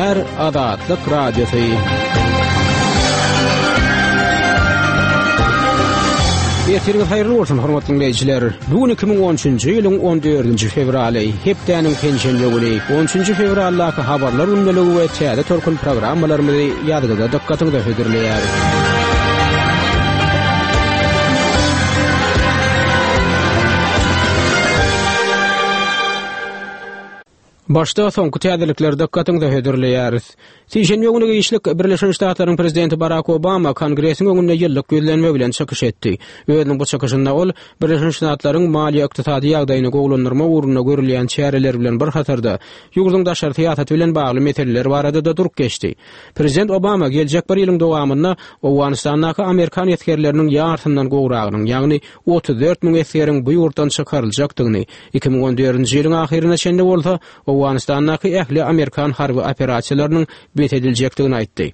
dinleýär Azatlyk Radiosu. Ertirge haýyrly bolsun hormatly dinleýijiler. Bugün 2013-nji ýylyň 14-nji fevraly, hepdeniň pensiýe güni. 13-nji fevraldaky habarlar ünlüligi we täze torkun programmalarymyzy ýadygyda dikkatyňyza höderleýär. Başda soňky täzelikler dikkatyňyza höderleýär. Sişenme güni Işlik Birleşen Ştatlaryň prezidenti Barack Obama Kongresiň öňünde ýyllyk gözlenme bilen çykyş etdi. Özüniň bu çykyşynda ol Birleşen Ştatlaryň maliýe ykdysady ýagdaýyny gowlanyrma uğruna görülýän çäreler bilen bir hatarda ýugurdyň daşary täýaty bilen bagly meseleler barada da durup geçdi. Prezident Obama geljek bir ýylyň dowamynda Awganistandaky Amerikan ýetgerleriniň ýartyndan gowragynyň, ýagny 34 000 esgeriň bu ýurtdan çykaryljakdygyny 2014-nji ýylyň ahyryna çende bolsa Awganistandaky ähli Amerikan harby operasiýalarynyň betediljekdigini aýtdy.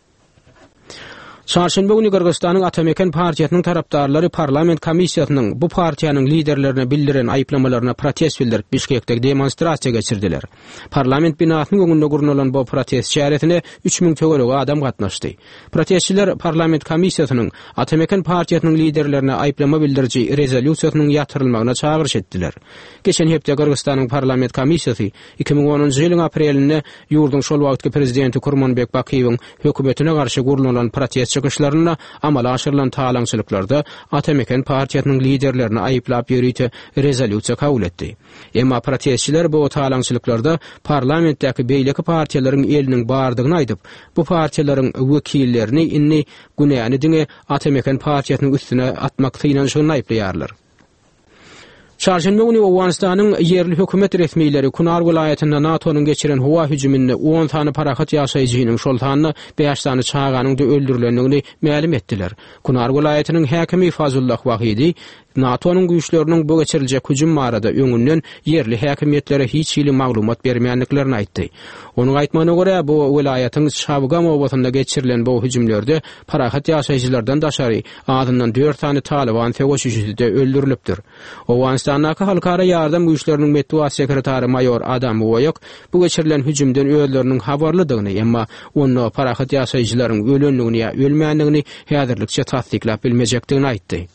Çarşamba günü Kırgızstanyň Atamekan partiýasynyň tarapdarlary parlament komissiýasynyň bu partiýanyň liderlerine bildiren aýplamalarına protest bildirip Bişkekde demonstrasiýa geçirdiler. Parlament binasynyň öňünde gurulan bu protest şäheretine 3000 töwelik adam gatnaşdy. Protestçiler parlament komissiýasynyň Atamekan partiýasynyň liderlerine aýplama bildiriji rezolýusiýasynyň ýatyrylmagyna çağırış etdiler. Geçen hepde Kırgızstanyň parlament komissiýasy 2010-njy ýylyň aprelinde ýurduň şol wagtky prezidenti Kurmanbek Bakiýewiň hökümetine garşy gurulan protest çıkışlarına amala aşırılan taalaňçylyklarda Atamekan partiýasynyň liderlerini aýyplap ýerite rezolýusiýa kabul etdi. Emma protestçiler bu taalaňçylyklarda parlamentdäki beýleki partiýalaryň eliniň bardygyny aýdyp, bu partiýalaryň wekillerini inni günäni diňe Atamekan partiýasynyň üstüne atmak synanşygyny aýplaýarlar. Çarşamba günü Awganistanyň yerli hökümet resmiýetleri Kunar welaýatynda NATO'nun geçiren howa hüjüminde 10 tane parahat ýaşaýjynyň şol tanyny 5 tane çağanyň da öldürilendigini ma'lum etdiler. Kunar welaýatynyň häkimi Fazullah Wahidi NATO'nun güýçleriniň bu geçiriljek hüjüm barada öňünden yerli häkimiýetlere hiç ýyly maglumat bermeýänliklerini aýtdy. Onuň aýtmagyna görä bu welaýatyň Şabgam obasynda geçirilen bu hüjümlerde parahat ýaşaýjylardan daşary adyndan 4 tane Taliban fegoşyjysi de öldürilipdir. Awganistandaky halkara ýardam güýçleriniň medeniýet sekretary mayor Adam Woyok bu geçirilen hüjümden öýleriniň habarlydygyny, emma onu parahat ýaşaýjylaryň ölenligini ýa ölmeýänligini häzirlikçe tasdiklap bilmejekdigini aýtdy.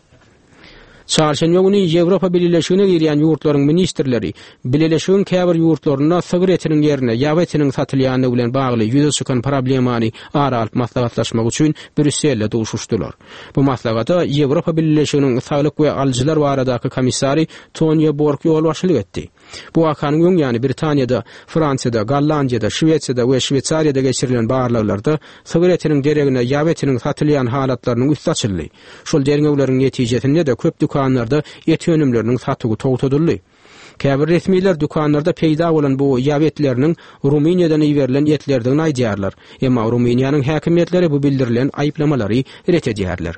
Çarşamba günü Ýewropa Birleşigine girýän ýurtlaryň ministrleri Birleşigiň käbir ýurtlaryna sygyr etiniň ýerine ýawa etiniň satylýany bilen bagly ýüze çykan problemany aralyp maslahatlaşmak üçin Brüsselde duşuşdylar. Bu maslahata Ýewropa Birleşiginiň saglyk we aljylar baradaky komissary Tony Borg ýol başlyk etdi. Bu wakanyň ýani Britaniýada, Fransiýada, Gollandiýada, Şwetsiýada we Şweýçariýada geçirilen barlyklarda sygyr etiniň deregine ýawa etiniň satylýan halatlarynyň üstü açyldy. Şol deregleriň netijesinde de köp dukanlarda et önümlerinin satığı togtadyldy. Käbir resmiýetler dukanlarda peýda bolan bu ýawa etleriniň Ruminiýadan iýerilen etlerden aýdýarlar. Emma Ruminiýanyň häkimiýetleri bu bildirilen aýplamalary ret edýärler.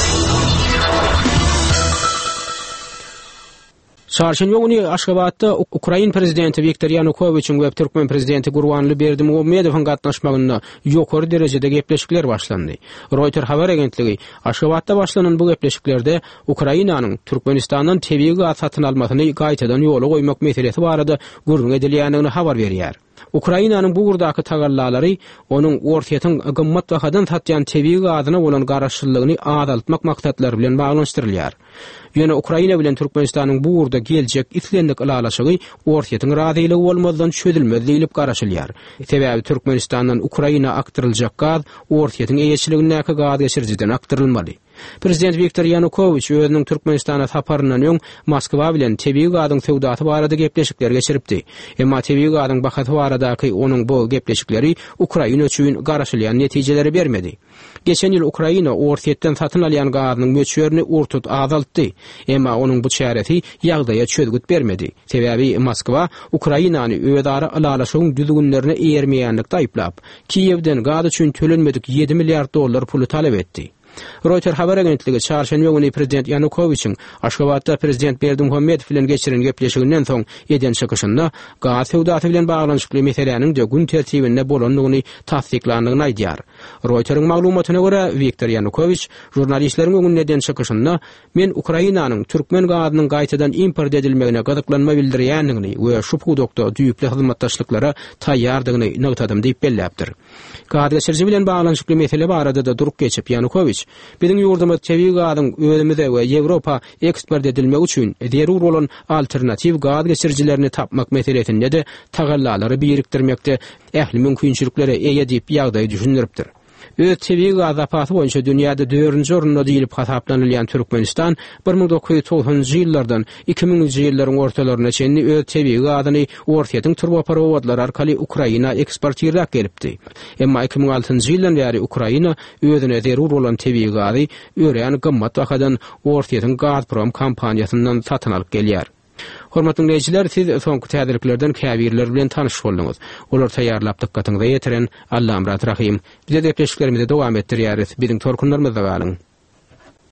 Çarşamba günü Aşgabatda Ukraina prezidenti Viktor Yanukovyçiň we Türkmen prezidenti Gurbanly Berdimuhammedowyň gatnaşmagyna ýokary derejede gepleşikler başlandy. Reuters habar agentligi Aşgabatda başlanan bu gepleşiklerde Ukrainanyň Türkmenistandan tebii gaz satyn almasyny gaýtadan ýola goýmak meselesi barada gurrun edilýändigini habar berýär. Ukrainanyň bu gurdaky tagallalary onuň ortaýatyň gymmat bahadan satýan tebii gazyna bolan garaşsyzlygyny azaltmak maksatlary bilen baglanşdyrylýar. Ýöne Ukraina bilen Türkmenistanyň bu gurda geljek islendik alalaşygy ortaýatyň razylygy bolmadan çözülmez diýilip garaşylýar. Sebäbi Türkmenistandan Ukraina aktyryljak gaz ortaýatyň eýetçiligindäki gaz geçirjiden aktyrylmaly. Prezident Viktor Yanukovyç özüniň Türkmenistana saparyndan öň Moskwa bilen tebii gazyň sewdasy barada gepleşikler geçiripdi. Emma tebii gazyň bahasy baradaky onuň bu gepleşikleri Ukraina üçin garaşylýan netijeleri bermedi. Geçen ýyl Ukraina ortaýatdan satyn alýan gazynyň möçberini urtut azaltdy. Emma onuň bu çäresi ýagdaýa çözgüt bermedi. Sebäbi Moskwa Ukrainany öýdara alalaşygyň düzgünlerine eýermeýänlikde aýplap, Kiýewden gaz üçin tölenmedik $7 milliard pulu talep etdi. Reuters haber agentligi çarşamba günü prezident Yanukovyçiň Aşgabatda prezident Berdimuhammedow bilen geçiren gepleşiginden soň eden çykyşynda gaz sewdasy bilen baglanyşykly meseleniň de gün tertibinde bolanlygyny tasdiklandygyny aýdýar. Reuters'ň maglumatyna görä Viktor Yanukovyç jurnalistleriň öňünde eden çykyşynda men Ukrainanyň türkmen gazynyň gaýtadan import edilmegine gazyklanma bildirýändigini we şu pudokda düýükli hyzmatdaşlyklara taýýardygyny nagtadym diýip belläpdir. Gaz geçirji bilen baglanyşykly mesele barada da durup geçip Yanukovyç biziň ýurdumyz tebii gazyň özümizde we Ýewropa eksport edilmegi üçin zerur bolan alternativ gaz geçirjilerini tapmak meselesinde de tagallalary birikdirmekde ähli mümkinçiliklere eýe diýip ýagdaý düşündiripdir. Öz tebii gaz zapasy boýunça dünýäde 4-nji orunda diýilip hasaplanylýan Türkmenistan 1990-njy ýyllardan 2000-nji ýyllaryň ortalaryna çenli öz tebii gazyny ortaýatyň turboparowadlar arkaly Ukraina eksportýerak gelipdi. Emma 2006-njy ýyldan bäri Ukraina özüne zerur bolan tebii gazy ören gymmat wakadan ortaýatyň Gazprom kompaniýasyndan satyn alyp gelýär. Hormatly dinleýijiler, siz soňky täzeliklerden käbirler bilen tanyş boldunuz. Olar taýýarlap dykkatyňyza ýetiren Allam rahim. Bize de gepleşiklerimizi dowam etdirýäris. Biziň torkunlarymyzda galyň.